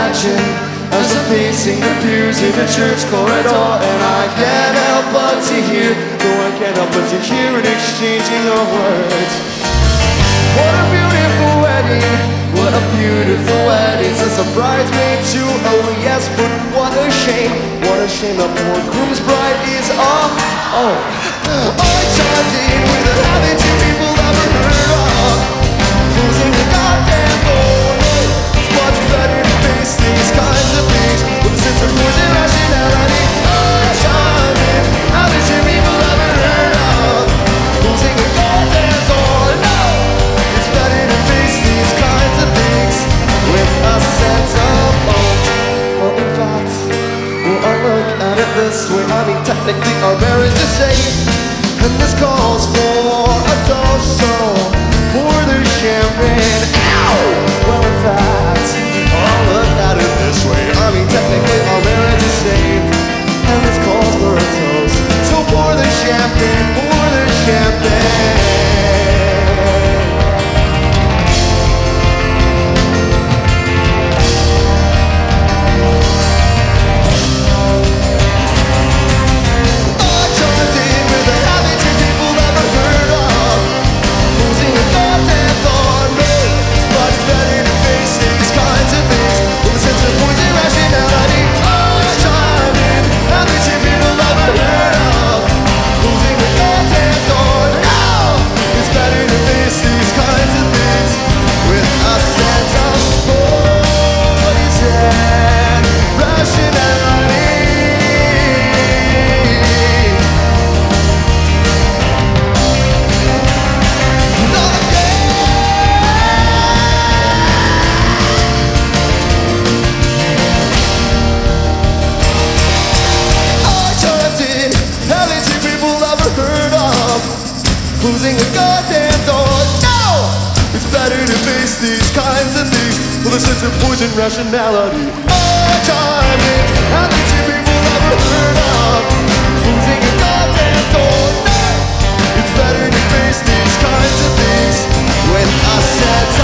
imagine as I'm pacing the pews in the church corridor, and I can't help but to hear, no, I can't help but to hear an exchanging of words. What a beautiful wedding, what a beautiful wedding, says a bridesmaid to oh yes, but what a shame the poor groom's bride is off. Oh, I chimed in with a habit you people ever heard of, closing the goddamn door. It's much better to face these kinds of things with a sense of poison rationality. I chimed in, habit you people ever heard of, closing the goddamn door. No, it's better to face these kinds of things with a sense of hope. Well, in fact, I look at it this way, I mean technically our marriage is safe, and this calls for a toast, so pour the champagne. Ow! Well, in fact, I look at it this way, I mean technically our marriage is safe, and this calls for a toast, so pour the champagne, pour the champagne. Closing a goddamn door. No! It's better to face these kinds of things with a sense of poison rationality. Oh, charming, how did you people ever heard of closing a goddamn door? No! It's better to face these kinds of things with a sense